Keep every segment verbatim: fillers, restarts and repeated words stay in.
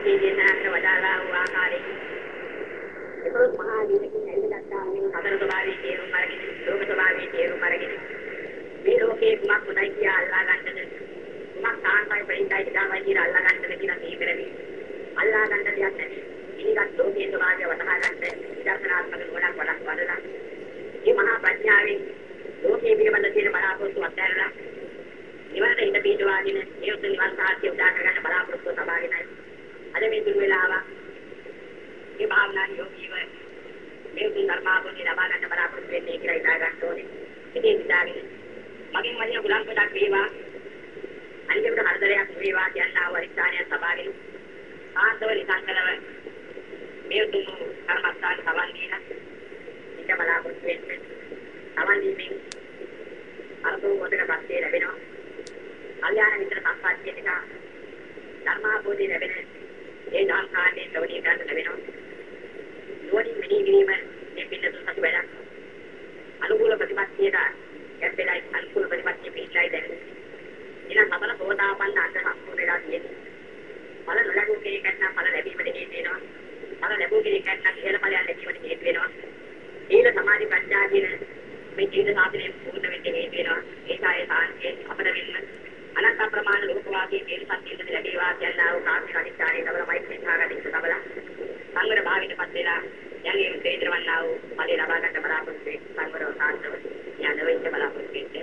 වහන්සේ දේශනා වදාළා වූ ආකාරයෙන් ඒක මහා වීරකින් ඇල්ලගත්තා මේ හතර ස්වභාවයේ තේරුම් අරගෙන ලෝක ස්වභාවයේ තේරුම් අරගෙන මේ ලෝකේ කුමක් හොඳයි කියලා අල්ලා ගන්නද කුමක් සාන්තයි පරිණතයි කියලා කියලා අල්ලා ගන්නද කියලා මේ කරවි අල්ලා ගන්න දෙයක් නැති ඉනිගත් ලෝකයේ ස්වභාවය වටහා ගන්න විදර්ශනාත්මක ගොඩක් වඩක් වඩලා මේ මහා ප්‍රඥාවෙන් ලෝකයේ පිළිබඳ තියෙන බලාපොරොත්තු අත්හැරලා නිවනට ඉඳ පිටවාගෙන ඒ උතුම් නිවන් සාක්ෂිය උදා කරගන්න බලාපොරොත්තු සබාගෙනයි අද මේ දුර වේලාව මේ භාවනා යෝගීව මේ උතුම් ධර්මාභෝධය ලබා ගන්න බලාපොරොත්තු වෙන්නේ කියලා ඉඳා ගන්න ඕනේ. ඉතින් ඉඳාගෙන මගෙන් වලිය ගුලම් කොටක් වේවා අනිකට හතරයක් වේවා කියනවා වරිස්ථානය සබාගෙන ආන්දවලි සංකලව මේ උතුම් කර්මස්ථාන සවන් දීලා ඉඳ බලාපොරොත්තු වෙන්නේ. සවන් දීමින් අරතෝ මොදක පස්සේ ලැබෙනවා. කල්යාණ මිත්‍ර සම්පත්තිය එක ධර්මාභෝධය ලැබෙන ඒ ධම්කාණේ ශ්‍රවණය කරන්න ලැබෙනවා. නුවණින් මෙහි කිරීම මේ පින්නතු සතු වැඩක්. අනුකූල ප්‍රතිපත්තියට ගැඹෙලයි අනුකූල ප්‍රතිපත්තිය පිටයි දැනෙන්නේ. ඊළඟ අපල සෝතාපන්න අංග සම්පූර්ණ වෙලා තියෙන්නේ. ඵල නොලැබු කෙනෙක් නම් ඵල ලැබීමට හේතු වෙනවා. ඵල ලැබු කෙනෙක් නම් ඉහළ ඵලයන් ලැබීමට හේතු වෙනවා. සීල සමාධි ප්‍රඥා කියන මේ ජීවිත සාධනයේ පූර්ණ වෙන්න හේතු වෙනවා. ඒකයි සාන්තිය අපිට වෙන්න අනන්ත ප්‍රමාණ ලෝකවාදී තේරු සත්‍යෙද ලැබේවා කියනවා කාර්මික අනිත්‍යයේ තවල මෛත්‍රී භාගදික තවල සංවර භාවයටපත් වෙලා යන්නේ තේදරවන්නා වූ ඵලය ලබා ගන්න බලාපොරොත්තු වෙන සංවරව සාන්තව යන වෙච්ච බලාපොරොත්තු වෙන්නේ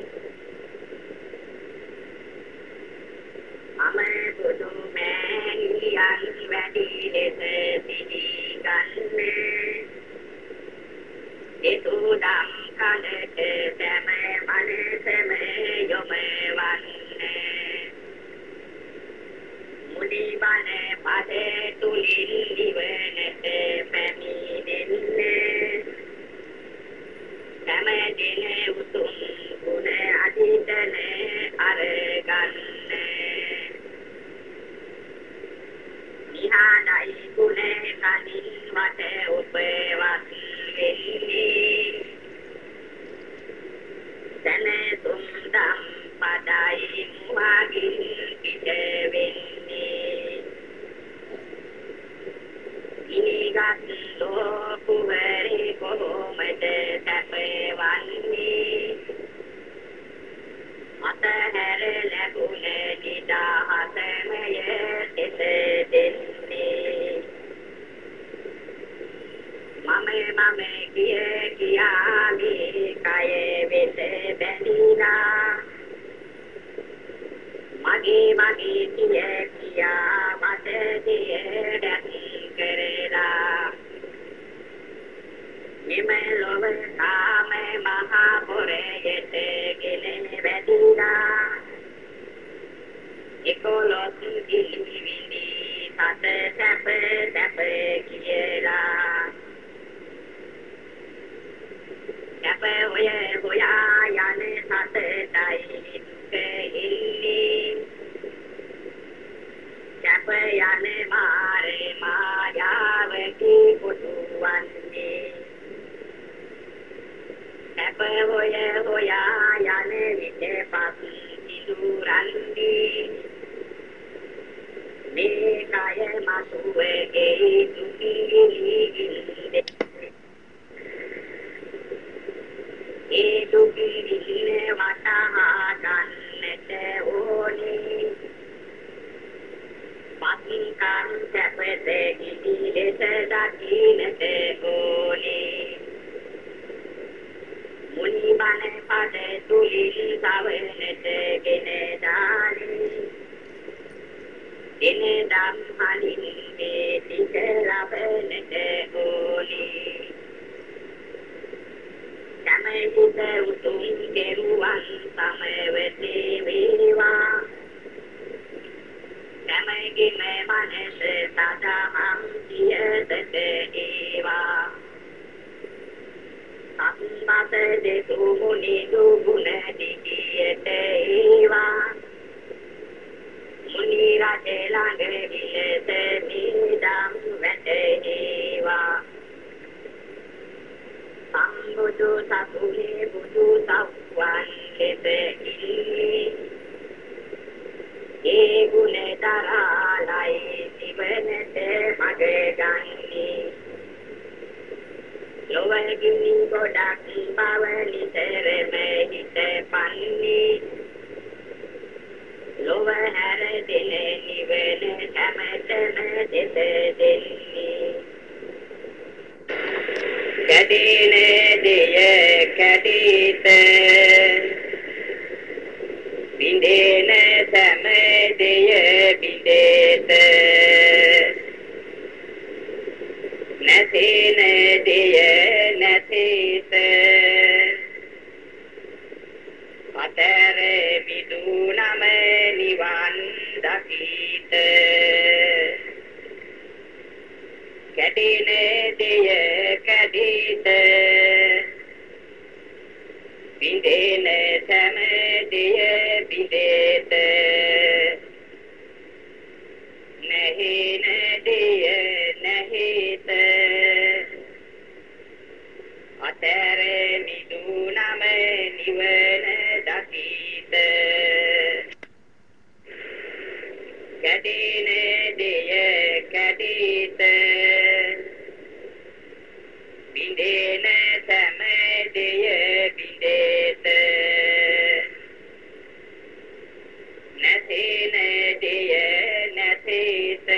අමේ බුදු මෑණියන් වැඩි ලෙස සිහි ගන්නේ ඒ තුදම් කලට සෑම මනසම යොමවන්නේ මුනිබන පදේ තුලින් නිවනට පැමිණෙන්නේ සෑම දින උතුම් ගුණ අධිතන අරගන්නේ නිහානයි ගුණ කනින් වට උපවත් වෙන්නේ සනසුම් දම් පදයි මුවගින් පිට වෙන්නේ ඉනිගත් ලෝකුවරි කොහොමද සැපවන්නේ අතහැර ලැබුණ නිදහසමය සිත දෙන්නේ මම මම කිය කියා මේ කය වෙත බැඳිලා මගේ මගේ කිය කියා වදදිය දැක් කරලා නිමෙලොව කාම මහා පොරයට ගෙන වැදිලා එකොලොත් දිවිවිඳි සත සැප සැප කියලා සැප හොය හොයා යන සතටයි දෙහිලි සැප යන මාරේ මායාවකි පුතුවන්නේ සැප හොය හොයා යන විට පස් ඉදුරන්නේ මේ කය මසුවගේ දුකිලිගින්නේ ඒ දුකිලිගින්නේ වටහා ගන්නට ඕනේ පතිකන් සැපද ඉදිලෙස දකින්නට ඕනේ මුනිබන පද තුලින් සවනට ගෙන දාලි දින දම් හලින් මේ ටික ලබන්නට ඕනේ සමහිත උතුම් කෙරුවන් සමවතේ වේවා සමගිම මනස සදාම් සියදට ඒවා සම්මත දෙතු මුනි දුගුණ දිගියට ඒවා මුනි රජ ළඟ විලස නිදම් වැටේවා සම්බුදු සතුනේ බුදු සව්වන් ලෙස ඉන්නේ ඒ ගුණ තරාලයි නිවනට මඟ ගන්නේ ලොවගිනි ගොඩක් බව නිතරම හිත පන්නේ ලොව හැර දෙන නිවන හැමතැන දෙත දෙන්නේ කැඩෙන දෙය කැඩීත බිඳෙන සෑම දෙය බිඳේත නැසෙන දෙය නැසෙත අතර විදුනම නිවන් දකිත කැඩෙන දෙය කැඩීත බිඳෙන සෑම දෙය බිඳේත නැහෙන දෙය නැහෙත අතර නිදුනම නිවන දකිත කැඩෙන දෙය කැඩීත බිඳෙන සෑම දෙය බිඳේත නැසෙන දෙය නැසෙත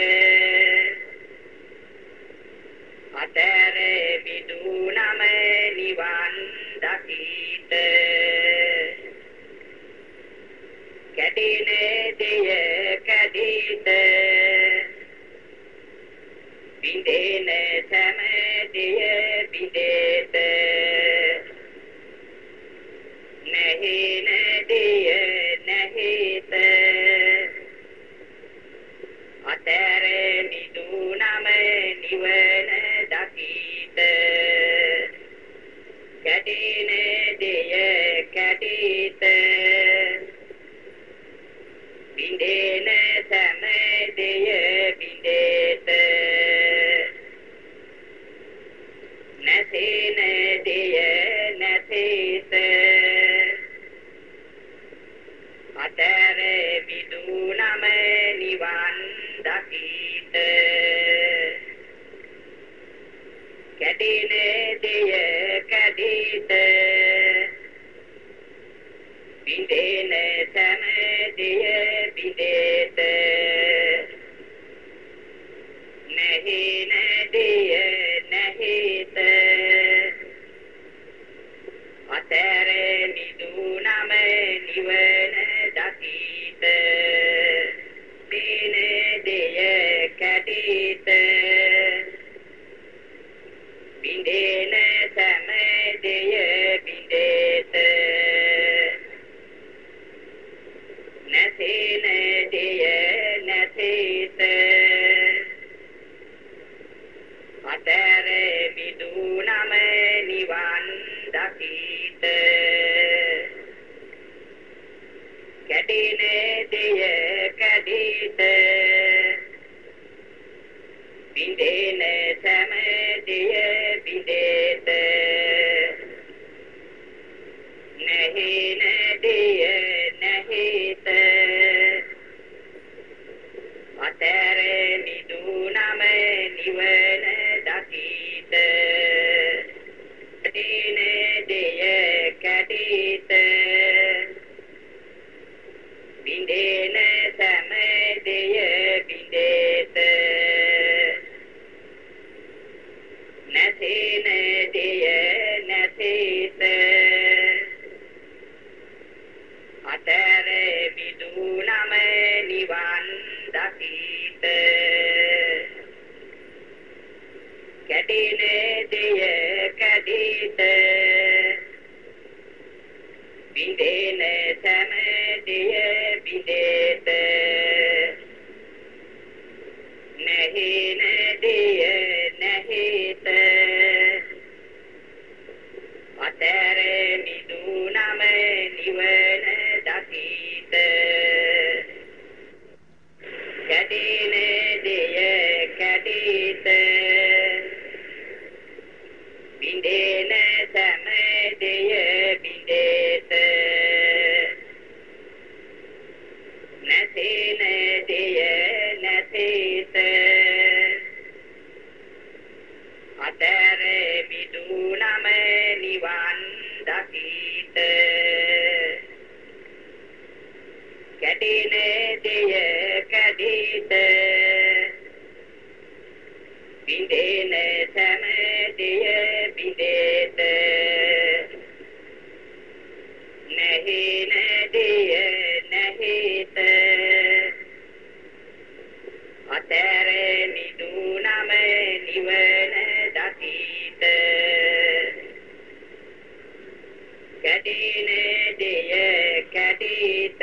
අතර විදුනම නිවන් දකිත කැඩෙන දෙය කැඩීත බිඳෙන සෑම දෙය බිඳේත නැහෙන දෙය නැහෙත අතර නිදුනම නිවන දකිත කැඩෙන දෙය කැඩීත බිඳෙන සෑම දෙය බිඳේත නැසෙන දෙය නැසෙත අතර විදුනම නිවන් දකිත කැඩෙන දෙය කැඩීත බිඳෙන සෑම දෙය බිඳේත නැහෙන දෙය නැහෙත අතර නිදුනම නිවන දකිත බින දෙය කැඩීත බිඳෙන සෑම දෙය බිඳේත නැසෙන දෙය නැසෙත අතර විදුනම නිවන් දකිත කැඩෙන දෙය කැඩීත බිඳෙන සෑම දෙය බිඳේත නැහෙන දෙය නැහෙත අතර දෙය කැඩීත බිඳෙන සෑම දෙය බිඳේත නැහින දෙය නැහිත අතර නිදුනම නිවන දකිත කැඩෙන දෙය කැඩීත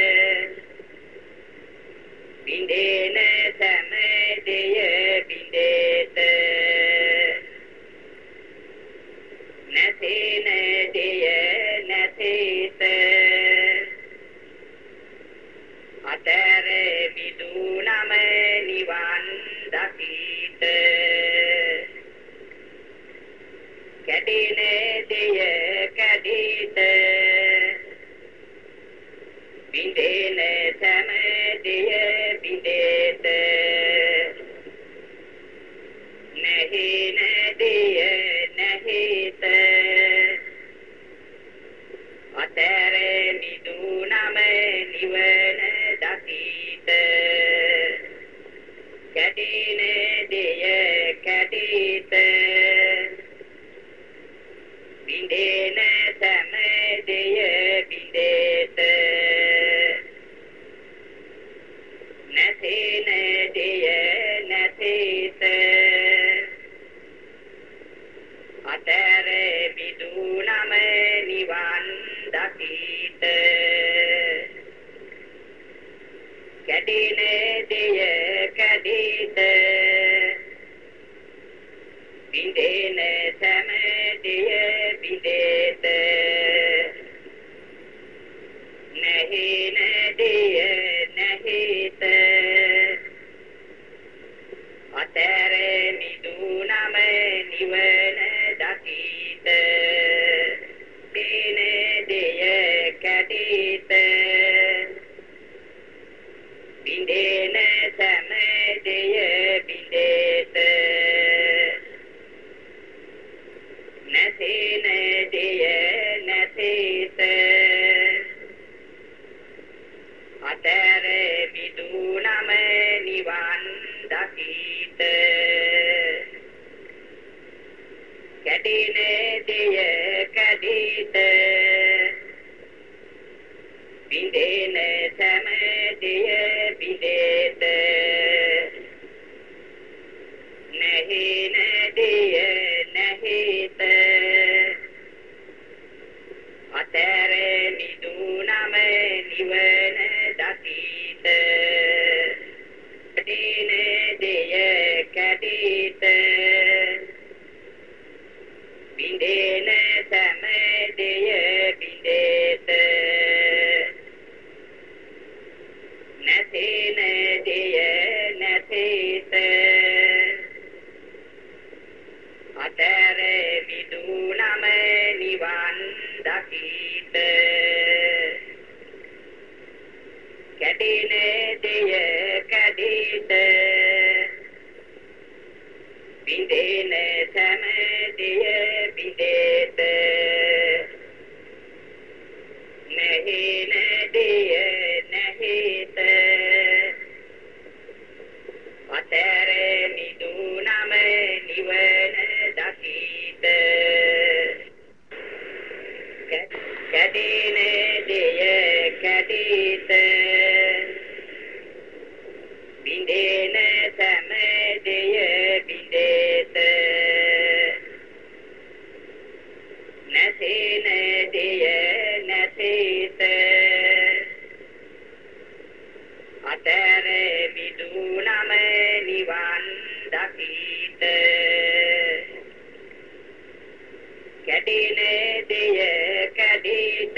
බිඳෙන සෑම දෙය බිඳේත නැසෙන දෙය නැසෙත අතර විදුනම නිවන් දකිත කැඩෙන දෙය කැඩීත බිඳෙන සෑම දෙය බිඳේත නැහින දෙය නැහිත අතර නිදුනම නිවන දකිත කැඩෙන දෙය කැඩීත බිඳෙන සෑම දෙය බිඳේත නැසෙන දෙය නැසෙත අතර විදුනම නිවන් දකිත කැඩෙන දෙය කැඩීත බිඳෙන සෑම දෙය බිඳේත නැහින දෙය නැහිත අතර නිදුනම නිවන දකිත බින දෙය කැඩීත බිඳෙන සෑම දෙය බිඳේත නැසෙන දෙය නැසෙත අතර විදුනම නිවන් දකිත කැඩෙන දෙය කැඩීත බිඳෙන සෑම දෙය බිඳේත නැහින දෙය නැහිත අතර නිදුනම නිවන දකිත කැඩෙන දෙය කැඩීත බිඳෙන සෑම දෙය බිඳේත නැසෙන දෙය නැසෙත අතර විදුනම නිවන් දකිත කැඩෙන දෙය කැඩීත බිඳෙන සෑම දෙය බිඳේත නැහින දෙය නැහිත අතර නිදුනම නිවන දකිත කැඩෙන දෙය කැඩීත බිඳෙන සෑම දෙය බිඳේත නැසෙන දෙය නැසෙත අතර විදුනම නිවන් දකිත කැඩෙන දෙය කැඩීත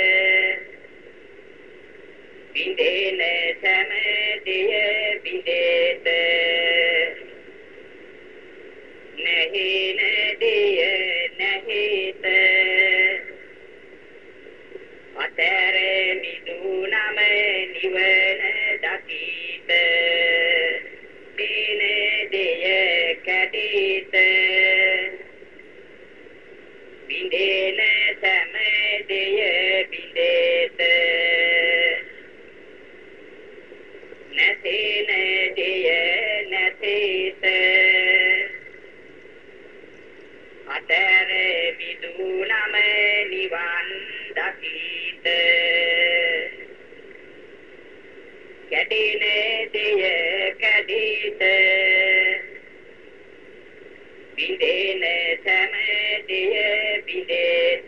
බිඳෙන සෑම දෙය බිඳේත නැහින දෙය නැහිත අතර නිදුනම නිවන දකිත බින දෙය කැඩීත බිඳෙන සෑම දෙය බිඳේත නැසෙන දෙය නැසෙත අතර විදුනම නිවන් දකිත කැඩෙන දෙය කැඩීත බිඳෙන සෑම දෙය බිඳේත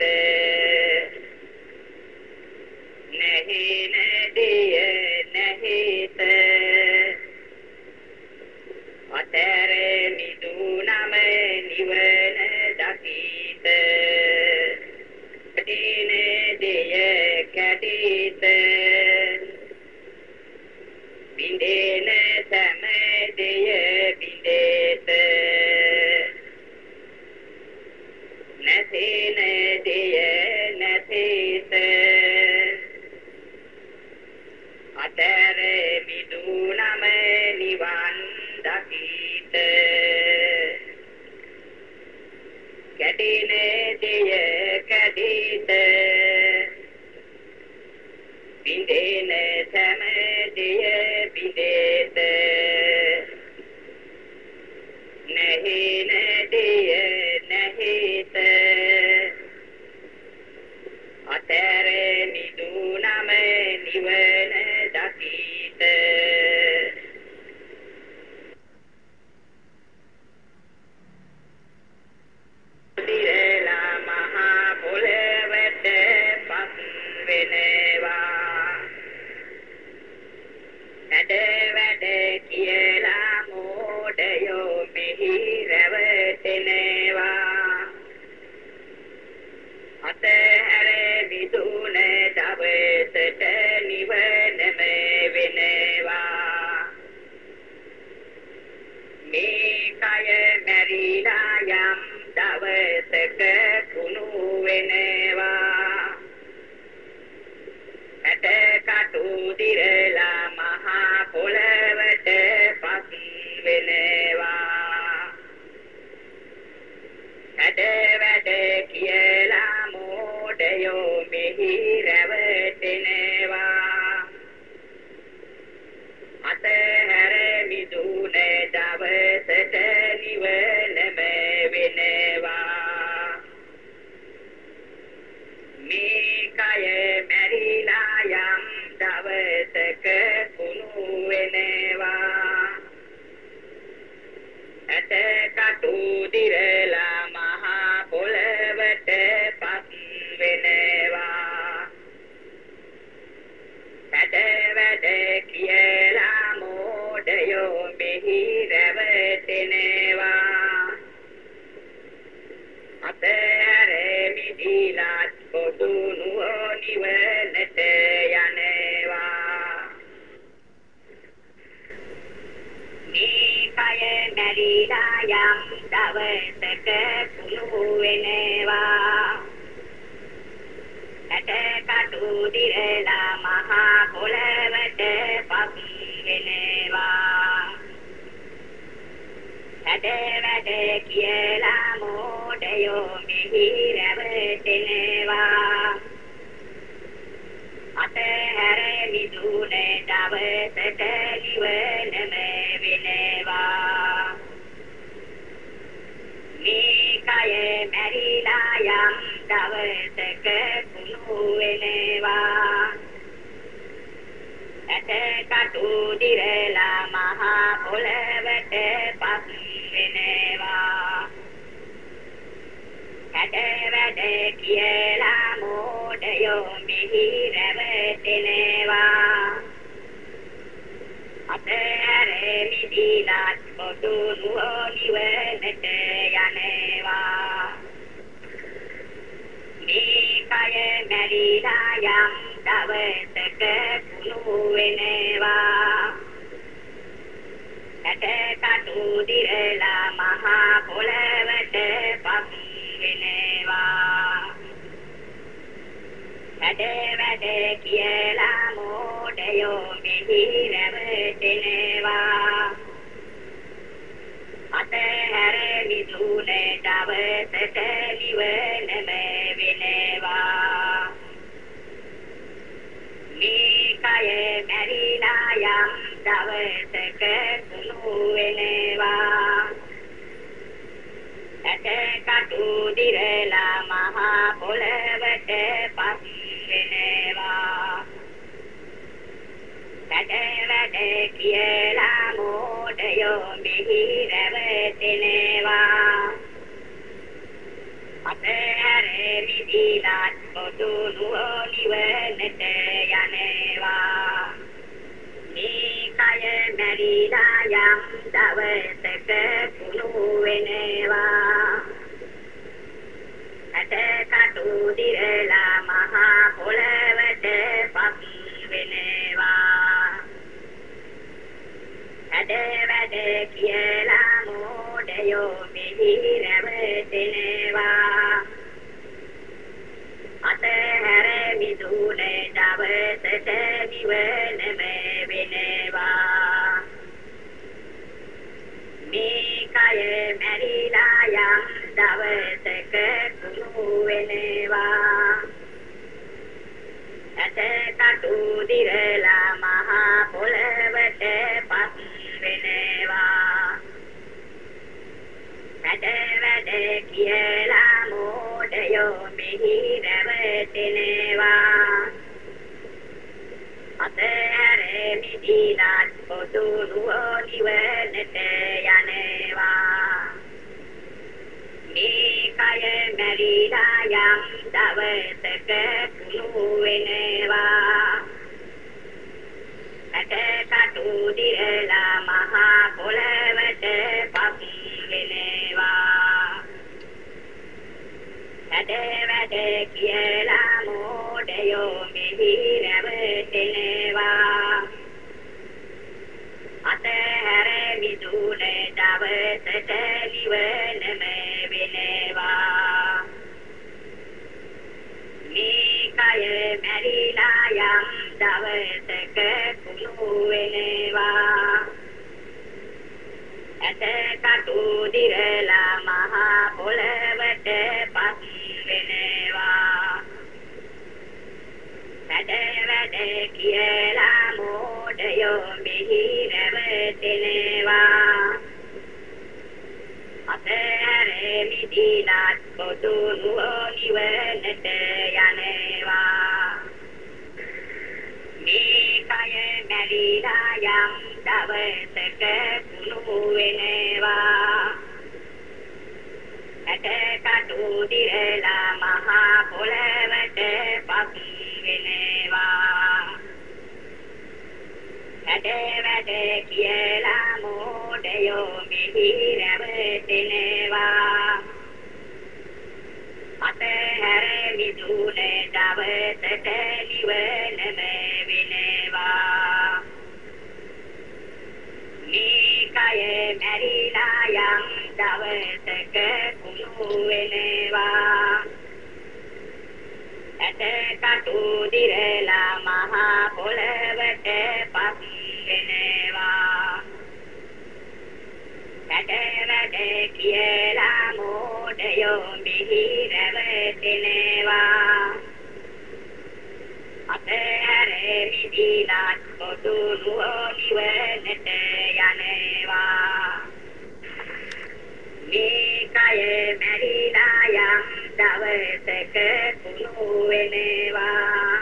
නැහෙන දෙය නැහෙත අතර මිදුනම නිවන දකිත කැඩෙන දෙය කැඩීත බිඳෙන සෑම දෙය බිඳේත නැසෙන දෙය නැසෙත අතර මිදුනම නිවන් දකිත කැඩෙන දෙය කැඩීත බිඳෙන සෑම දෙය බිඳේත නැහෙන දෙය නැහෙත අතර මිදුනම නිවන දකිත දිරලා මහා පොළවට පස් වෙනවා වැඩ වැඩ කියලා මෝඩයෝ මෙහි රැවටෙනවා අතහැර විදුන දවසට නිවනම වෙනවා මේ කය මැරිලා යම් දවසක කුණු වෙනවා ඇට කටු දිරලා මහා පොළවට පස් වෙනවා වැඩ වැඩ කියලා මෝඩයෝ මෙහි රැවටෙනවා අතහැර මිදුන දවසට නිවනම වෙනවා මේ කය මැරිලා යම් දවසක කුණු වෙනවා ඇට කටු දිරලා මහා පොළවට පස් වෙනවා වැඩ වැඩ කියලා මෝඩයෝ මෙහි රැවටෙනවා අතහැර මිදිලා පොදු නිවනට යනවා මේ කය මැරිලා යම් දවසක කුණු වෙනවා ඇට කටු දිරලා මහා පොළවට පස් වෙනවා වැඩ වැඩ කියලා මෝඩයෝ මෙහි රැවටෙනවා අතහැර මිදුන දවසට නිවනම වෙනවා මේ කය මැරිලා යම් දවසක කුණු වෙනවා ඇට කටු දිරලා මහා පොළවට පස් වෙනවා වැඩ වැඩ කියලා මෝඩයෝ මෙහි රැවටෙනවා අතහැර මිදිලා පොදු නිවනට යනවා මේ කය මැරිලා යම් දවසක කුණු වෙනවා ඇට කටු දිරලා මහා පොළවට පස් වෙනවා වැඩ වැඩ කියලා මෝඩයෝ මෙහි රැවටෙනවා අතහැර මිදුන දවසට නිවනම වෙනවා මේ කය මැරිලා යම් දවසක කුණු වෙනවා ඇට කටු දිරලා මහා පොළවට පස් වෙනවා වැඩ වැඩ කියලා මෝඩයෝ මෙහි රැවටෙනවා අතහැර මිදිලාත් පොදු නුවණිවනට යනවා මේ කය මැරිලා යම් දවසක කුණු වෙනවා ඇට කටු දිරලා මහා පොළවට පස් වෙනවා වැඩ වැඩ කියලා මෝඩයෝ මෙහි රැවටෙනවා අතහැර මිදුනේ දවසට නිවනම වෙනවා මේ කය මැරිලා යම් දවසක කුණු වෙනවා ඇට කටු දිරලා මහා පොළවට පස් වෙනවා වැඩ වැඩ කියලා මෝඩයෝ මෙහි රැවටෙනවා අතහැර මිදිලාත් පොදු නුවණිවනට යනවා මේ කය මැරිලා යම් දවසක කුණු වෙනවා ඇට කටු දිරලා මහා පොළවට පස් වෙනවා වැඩ වැඩ කියලා මෝඩයෝ මෙහි රැවටෙනවා අතහැර මිදුනේ දවසට නිවනම වෙනවා මේ කය මැරිලා යම් දවසක කුණු වෙනවා ඇට කටු දිරලා මහා පොළවට පස් වෙනවා වැඩ වැඩ කියලා මෝඩයෝ මෙහි රැවටෙනවා අතහැර මිදිලාත් පොදු නුවණිවනට යනවා මේ කය මැරිලා යම් දවසක කුණු වෙනවා ඇට කටු දිරලා මහා පොළවට පස් වෙනවා වැඩ වැඩ කියලා මෝඩයෝ මෙහි රැවටෙනවා අතහැර මිදුනේ දවසට නිවනම වෙනවා මේ කය මැරිලා යම් දවසක කුණු වෙනවා ඇට කටු දිරලා මහා පොළවට පස් වෙනවා වැඩ වැඩ කියලා මෝඩයෝ මෙහි රැවටෙනවා අතහැර මිදිලාත් පොදු නුවණිවනට යනවා මේ කය මැරිලා යම් දවසක කුණු වෙනවා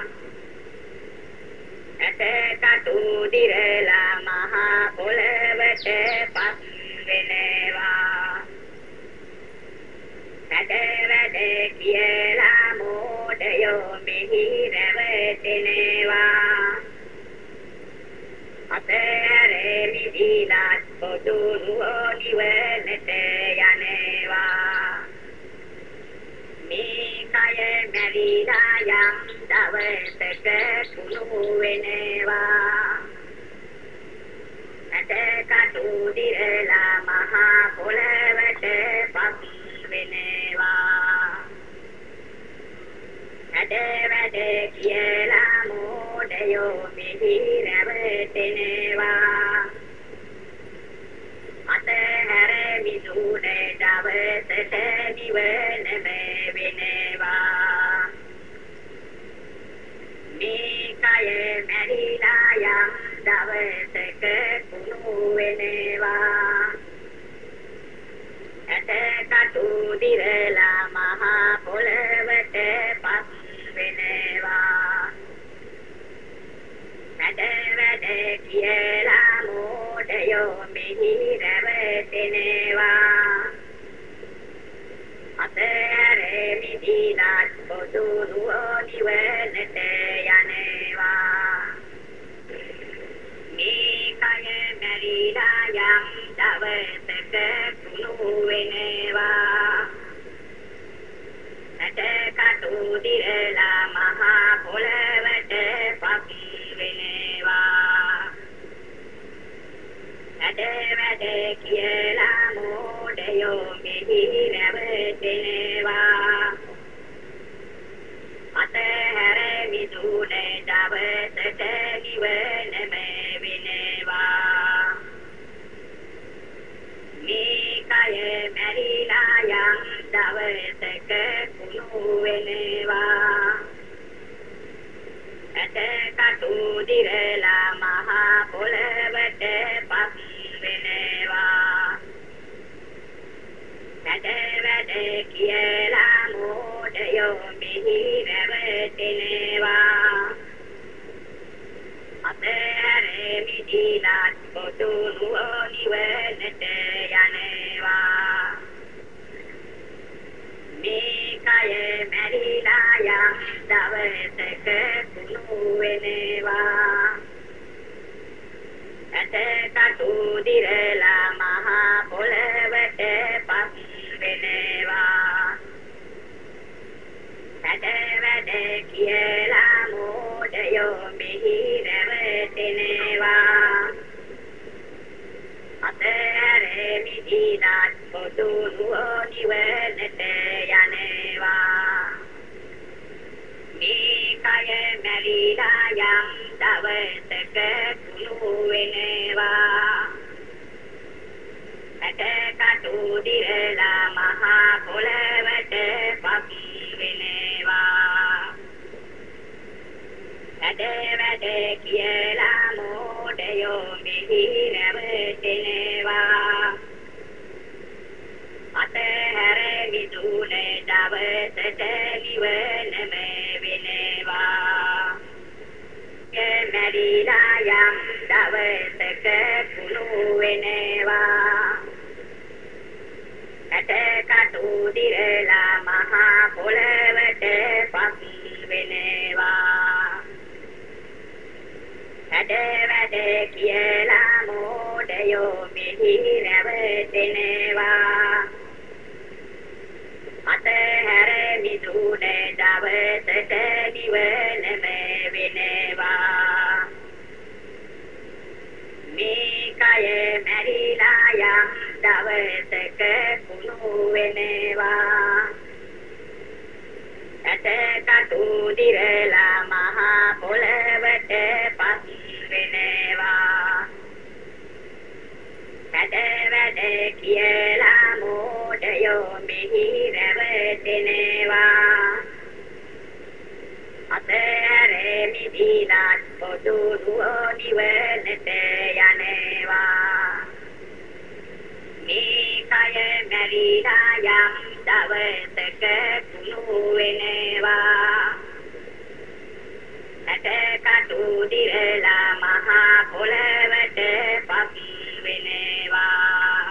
ඇට කටු දිරලා මහා පොළවට පස් වෙනවා වැඩ වැඩ කියලා මෝඩයෝ මෙහි රැවටෙනවා අතහැර මිදිලාත් පොදු නුවණිවනට යනවා මේ කය මැරිලා යම් දවසක කුණු වෙනවා ඇට කටු දිරලා මහා පොළවට පස් වෙනවා වැඩ වැඩ කියලා මෝඩයෝ මෙහි රැවටෙනවා අතහැර මිදුනේ දවසට නිවනම වෙනවා මේ කය මැරිලා යම් දවසක කුණු වෙනවා ඇටකටු දිරලා මහා පොළවට පස් වෙනවා වැඩ වැඩ කියලා මෝඩයෝ මෙහි රැවටෙනවා අතහැරේ මිදිලාත් පොදු නුවණිවනට යනවා මේ කය මැරිලා යම් දවසක කුණු වෙනවා ඇටකටු දිරලා මහා පොළවට පස් වෙනවා වැඩ වැඩ කියලා මෝඩයෝ මෙහි රැවටෙනවා අතහැර මිදුනේ දවසට නිවනම වෙනවා මේ කය මැරිලා යම් දවසක කුණු වෙනවා ඇටකටු දිරලා මහා පොළවට පස් වෙනවා වැඩ වැඩ කියලා මෝඩයෝ මෙහි රැවටෙනවා අතහැර මිදිලාත් පොදු නුවණිවනට යනවා මේ කය මැරිලා යම් දවසක කුණු වෙනවා ඇටකටු දිරලා මහා පොළවට පස් වෙනවා වැඩ වැඩ කියලා මෝඩයෝ මෙහි රැවටෙනවා අතහැර මිදිලාත් පොදු නුවණිවනට යනවා මේ කය මැරිලා යම් දවසක කුණු වෙනවා ඇටකටු දිරලා මහා පොළවට පස් වෙනවා වැඩ වැඩ කියලා මෝඩයෝ මෙහි රැවටෙනවා අතහැර මිදුනේ දවසට නිවනම වෙනවා මැරිලා යම් දවසක කුණු වෙනවා ඇටකටු දිරලා මහා පොළවට පස් වෙනවා වැඩ වැඩ කියලා මෝඩයෝ මෙහි රැවටෙනවා අතහැර මිදුනේ දවසට නිවනම වෙනවා මේ කය මැරිලා යම් දවසක කුණු වෙනවා ඇටකටු දිරලා මහා පොළවට පස් වෙනවා වැඩ වැඩ කියලා මෝඩයෝ මෙහි රැවටෙනවා අතහැර මිදිලාත් පොදු නුවණිවනට යනවා මේ කය මැරිලා යම් දවසක කුණු වෙනවා ඇටකටු දිරලා මහා පොළවට පස් වෙනවා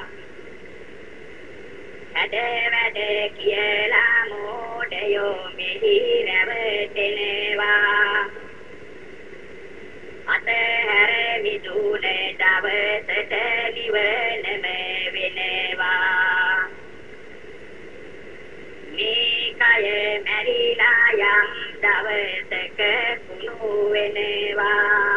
වැඩ වැඩ කියලා මෝඩයෝ මෙහි රැවටෙනවා අතහැර මිදුනේ දවසට නිවනම වෙනවා මේ කය මැරිලා යම් දවසක කුණු වෙනවා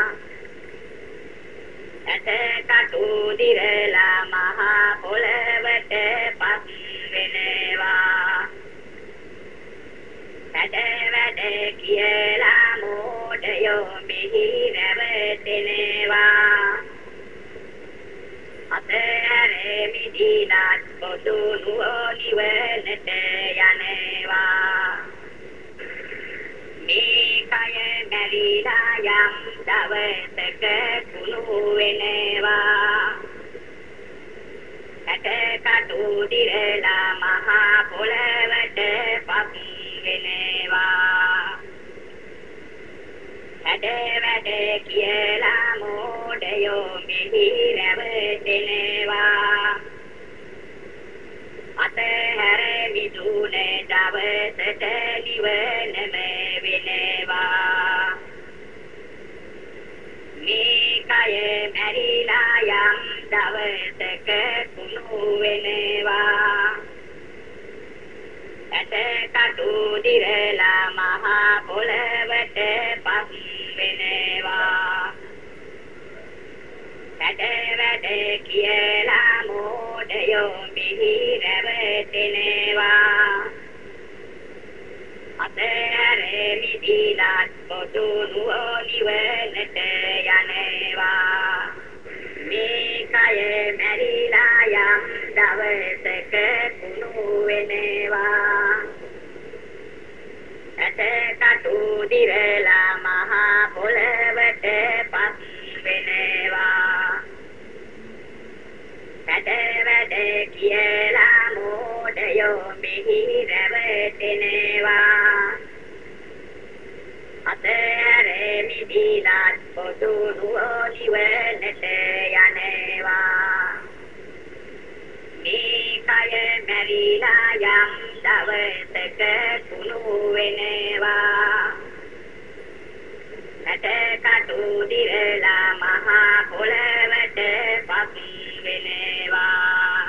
ඇටකටු දිරලා මහා පොළවට පස් වෙනවා වැඩ වැඩ කියලා මෝඩයෝ මෙහි රැවටෙනවා අතහැර මිදිලාත් පොදු නුවණිවනට යනවා මේ කය මැරිලා යම් දවසක කුණු වෙනවා ඇට කටු දිරලා මහා පොළවට පස් වෙනවා ඇඩ වැඩ කියලා මෝඩයෝ මෙහි රැවටෙනවා අතහැර මිදුන දවසට නිවනම වෙනවා මේ කය මැරිලා යම් දවසක කුණු වෙනවා ඇට කටු දිරලා මහා පොළවට පස් වෙනවා ඇඩ වැඩ කියලා මෝඩයෝ මෙහි රැවටෙනවා අතහැර මිදිලා පොදු නිවනට යනවා මේ කය මැරිලා යම් දවසක කුණු වෙනවා ඇට කටු දිරලා මහා පොළවට පස් වෙනවා ඇඩ වැඩ කියලා මෝඩයෝ මෙහි රැවටෙනවා අතහැර මිදිලා පොදු නිවනට යනවා මේ කය මැරිලා යම් දවසක කුණු වෙනවා ඇට කටු දිරලා මහා පොළවට පස් වෙනවා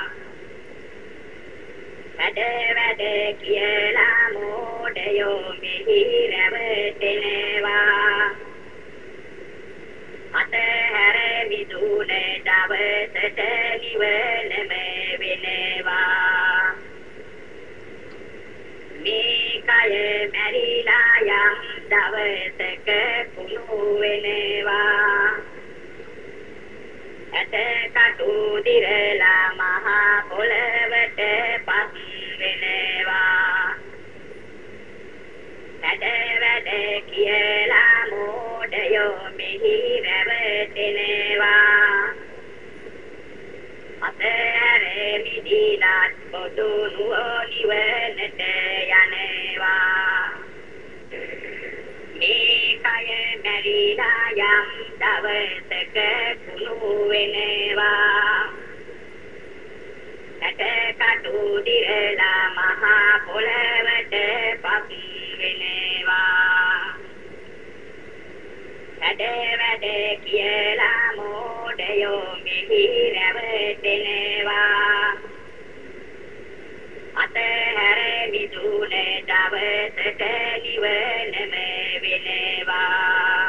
ඇඩ වැඩ කියලා මෝඩයෝ මෙහි රැවටෙනවා අතහැර මිදුන දවසට නිවනම වෙනවා මේ කය මැරිලා යම් දවසක කුණු වෙනවා ඇට කටු දිරලා මහා පොළවට පස් වෙනවා ඇඩ වැඩ කියලා මෝඩයෝ මෙහි රැවටෙනවා අතහැර මිදිලා පොදු නිවනට යනවා මේ කය මැරිලා යම් දවසක කුණු වෙනවා ඇට කටු දිරලා මහා පොළවට පස් වෙනවා ඇඩ වැඩ කියලා මෝඩයෝ මෙහි රැවටෙනවා අතහැර මිදුන දවසට නිවනම වෙනවා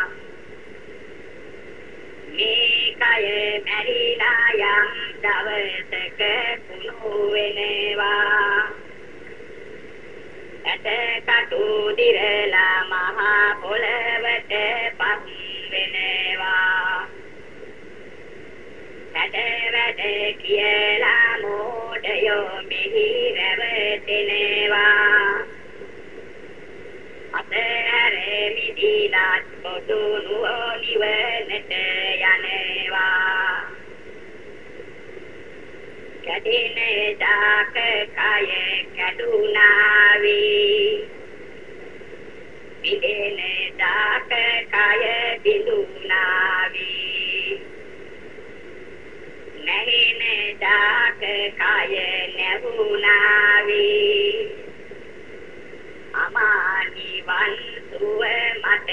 මේ කය මැරිලා යම් දවසක කුණු වෙනවා ඇට කටු දිරලා මහා පොළවට පස් වෙනවා ඇඩ වැඩ කියලා මෝඩයෝ මෙහි රැවටෙනවා අතහැර මිදිලා පොදු නිවනට යනවා කැඩෙන දාක කය කැඩුනාවි බිඳෙන දාක කය බිඳුනාවි නැහෙන දාක කය නැහුනාවි අමානිවන් සුව මට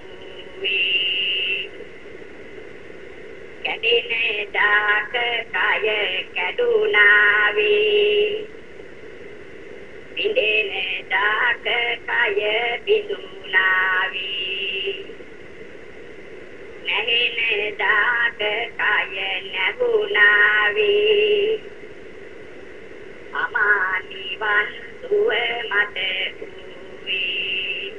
වූවේ කැඩෙන දාක කය කැඩුනාවි බිඳෙන දාක කය බිඳුනාවි නැහෙන දාක කය නැහුනාවි අමානිවන් සුව මට වූවේ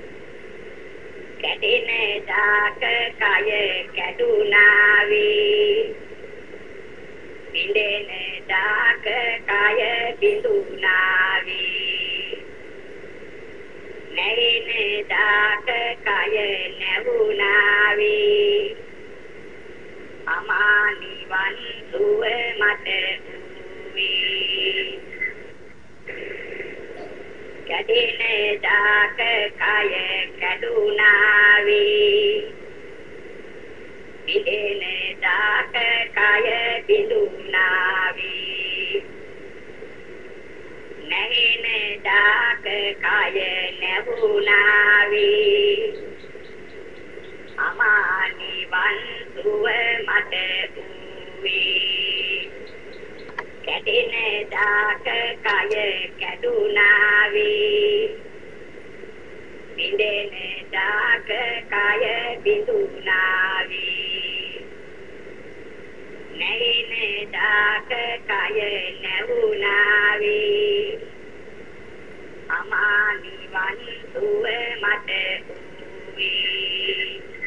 කැඩෙන දාක කය කැඩුනාවි බිඳෙන දාක කය බිඳුනාවි නැහෙන දාක කය නැවුණා වේ අමා නිවන් සුව මට වේ කැඩෙන දාක කය කැඩුණා වේ බිඳෙන දාක කය බිඳුණා වේ නැහෙන දාක කය නැවුණා වේ අමා නිවන් සුව මට වේ කැඩෙන දාක කය කැඩුණා වේ බිඳෙන දාක කය බිඳුණා වේ නැහෙන දාක කය නැවුණා වේ අමා නිවන් සුව මට වේ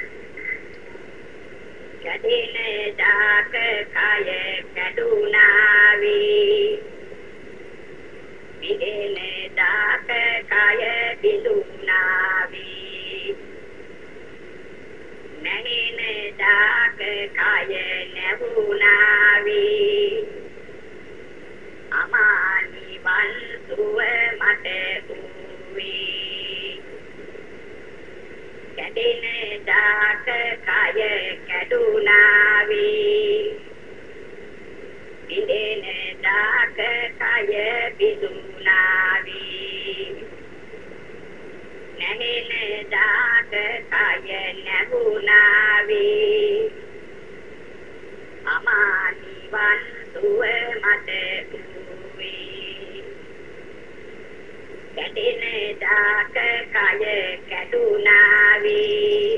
කැඩෙන දාක කය කැඩුණා වේ බිඳෙන දාක කය බිඳුණා වේ නැහෙන දාක කය නැවුණා වේ අමා නිවන් සුව මට වේ කැඩෙන දාක කය කැඩුණා වේ බිඳෙන දාක කය බිඳුණා වේ නැහෙන දාක කය නැවුණා වේ අමා නිවන් සුව මට වේ කැඩෙන දාක කය කැඩුණා වේ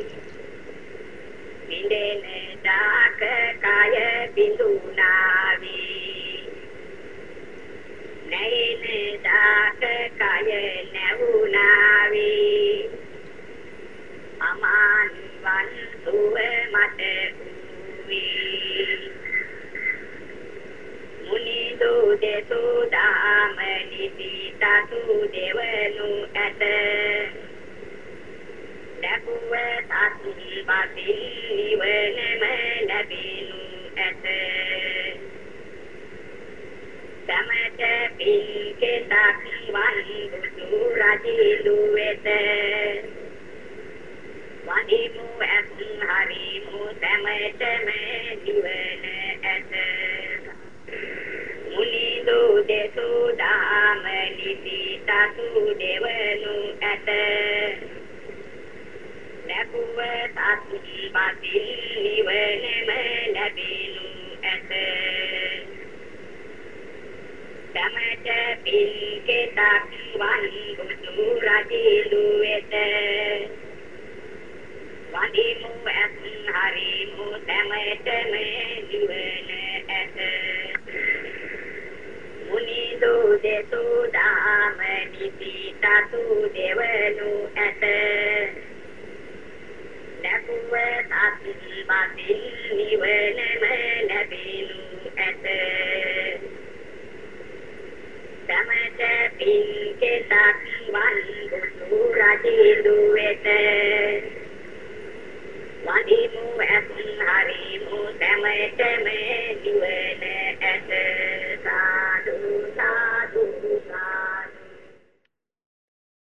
බිඳෙන දාක කය බිඳුණා වේ නැහෙන දාක කය නැවුණා වේ අමා නිවන් සුව මට වේ මුනිදු දෙසු දාම නිති තතු දෙවනු ඇත ලැබුව සත් බසින් නිවනම ලැබෙනු ඇත සමත පින් කෙසක් වන් බුදු රජිලු වෙත වනිමු ඇත් හරිමු සමතම නිවන ඇත මුනිදු දෙසු දාම නිති තතු දෙවනු ඇත ලැබුව සත් බසින් නිවනම ලැබෙනු ඇත සමත පින් කෙසක් වන් බුදු රජිලු වෙත වනිමු ඇත් හරිමු සමතම නිවන ඇත මුනිදු දෙසු දාම නිති තතු දෙවනු ඇත ලැබුව සත් බසින් නිවනම ලැබෙනු ඇත සමත පින් කෙසක් වන් බුදු රජිලු වෙත වනිමු ඇත් හරිමු සමතම